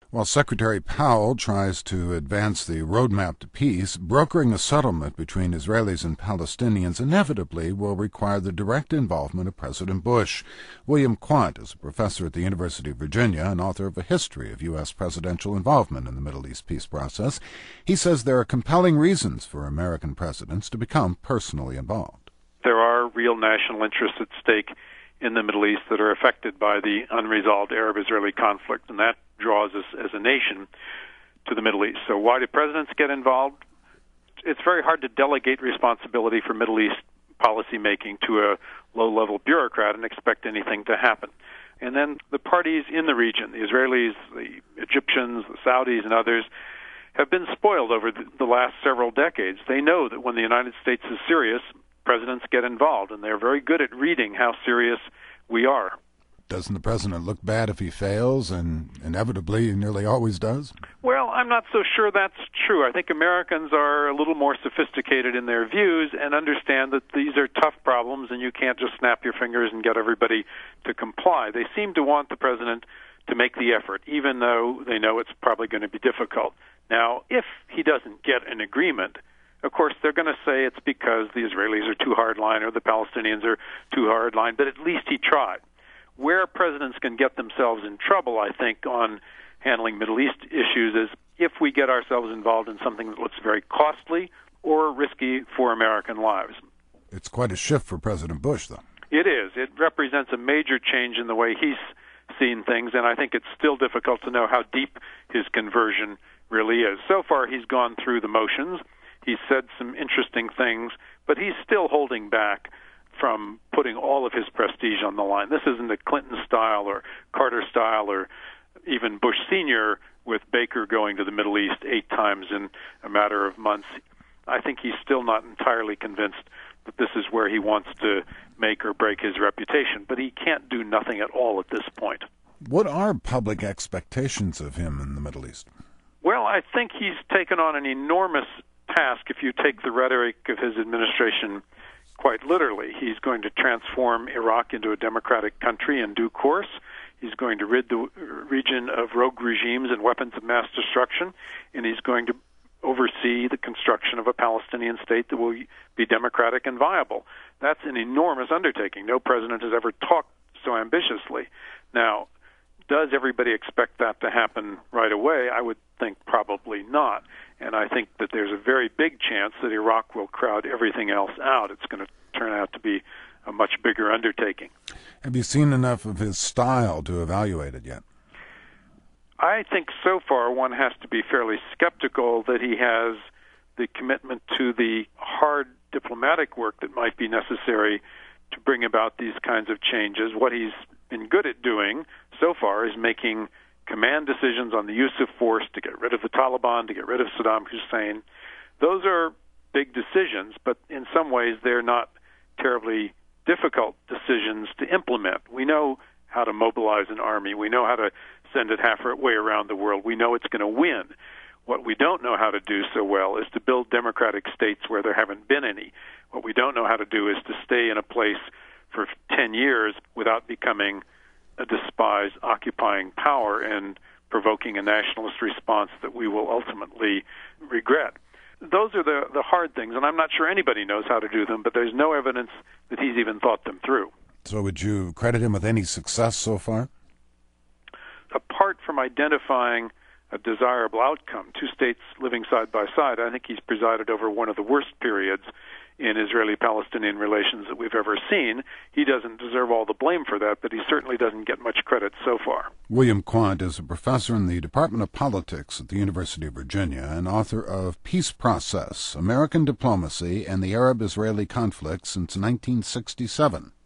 While Secretary Powell tries to advance the roadmap to peace, brokering a settlement between Israelis and Palestinians inevitably will require the direct involvement of President Bush. William Quandt is a professor at the University of Virginia and author of A History of U.S. Presidential Involvement in the Middle East Peace Process. He says there are compelling reasons for American presidents to become personally involved. There are real national interests at stake in the Middle East that are affected by the unresolved Arab-Israeli conflict, and that draws us as a nation to the Middle East. So why do presidents get involved? It's very hard to delegate responsibility for Middle East policy making to a low-level bureaucrat and expect anything to happen. And then the parties in the region, the Israelis, the Egyptians, the Saudis, and others, have been spoiled over the last several decades. They know that when the United States is serious, presidents get involved, and they're very good at reading how serious we are. Doesn't the president look bad if he fails, and inevitably he nearly always does? Well, I'm not so sure that's true. I think Americans are a little more sophisticated in their views and understand that these are tough problems and you can't just snap your fingers and get everybody to comply. They seem to want the president to make the effort, even though they know it's probably going to be difficult. Now, if he doesn't get an agreement, of course, they're going to say it's because the Israelis are too hardline or the Palestinians are too hardline, but at least he tried. Where presidents can get themselves in trouble, I think, on handling Middle East issues is if we get ourselves involved in something that looks very costly or risky for American lives. It's quite a shift for President Bush, though. It is. It represents a major change in the way he's seen things, and I think it's still difficult to know how deep his conversion really is. So far, he's gone through the motions. He's said some interesting things, but he's still holding back from putting all of his prestige on the line. This isn't a Clinton style or Carter style or even Bush Sr. with Baker going to the Middle East 8 times in a matter of months. I think he's still not entirely convinced that this is where he wants to make or break his reputation, but he can't do nothing at all at this point. What are public expectations of him in the Middle East? Well, I think he's taken on an enormous task if you take the rhetoric of his administration quite literally. He's going to transform Iraq into a democratic country in due course. He's going to rid the region of rogue regimes and weapons of mass destruction, and he's going to oversee the construction of a Palestinian state that will be democratic and viable. That's an enormous undertaking. No president has ever talked so ambitiously. Now, does everybody expect that to happen right away? I would think probably not. And I think that there's a very big chance that Iraq will crowd everything else out. It's going to turn out to be a much bigger undertaking. Have you seen enough of his style to evaluate it yet? I think so far one has to be fairly skeptical that he has the commitment to the hard diplomatic work that might be necessary to bring about these kinds of changes. What he's been good at doing so far is making command decisions on the use of force to get rid of the Taliban, to get rid of Saddam Hussein. Those are big decisions, but in some ways they're not terribly difficult decisions to implement. We know how to mobilize an army. We know how to send it halfway around the world. We know it's going to win. What we don't know how to do so well is to build democratic states where there haven't been any. What we don't know how to do is to stay in a place for 10 years without becoming a despised occupying power and provoking a nationalist response that we will ultimately regret. Those are the hard things, and I'm not sure anybody knows how to do them, but there's no evidence that he's even thought them through. So would you credit him with any success so far? Apart from identifying a desirable outcome, 2 states living side by side, I think he's presided over one of the worst periods in Israeli-Palestinian relations that we've ever seen. He doesn't deserve all the blame for that, but he certainly doesn't get much credit so far. William Quandt is a professor in the Department of Politics at the University of Virginia and author of Peace Process, American Diplomacy and the Arab-Israeli Conflict since 1967.